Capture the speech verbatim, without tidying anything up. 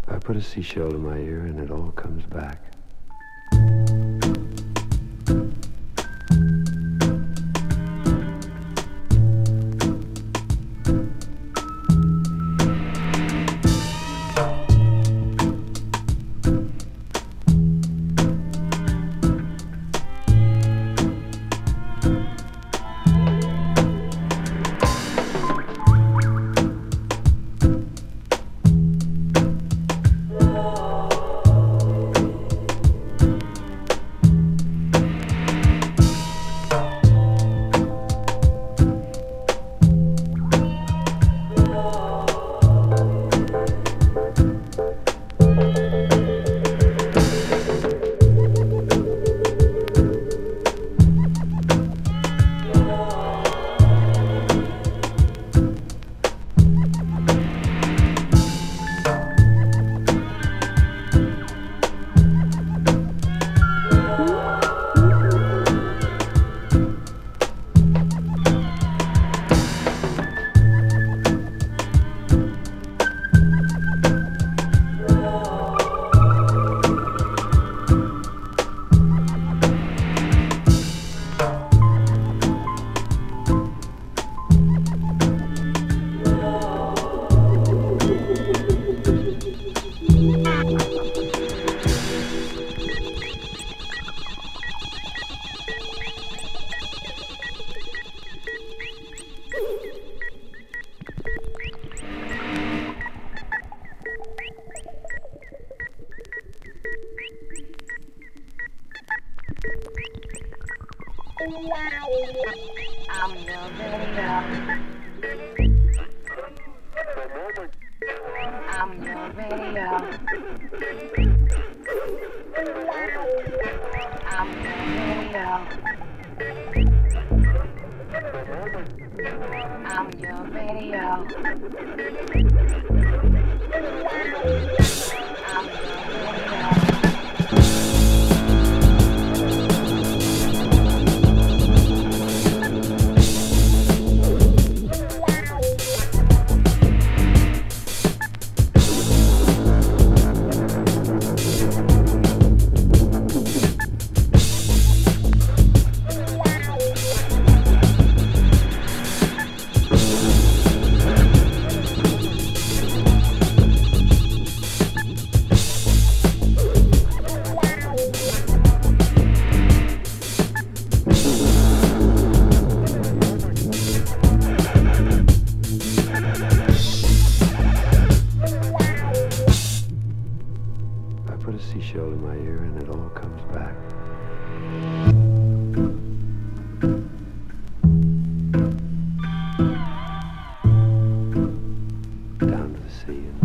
I put a seashell to my ear and it all comes back. I'm your radio. I'm your radio. I'm your radio. I'm your radio. I'm your radio. I put a seashell in my ear and it all comes back. Down to the sea.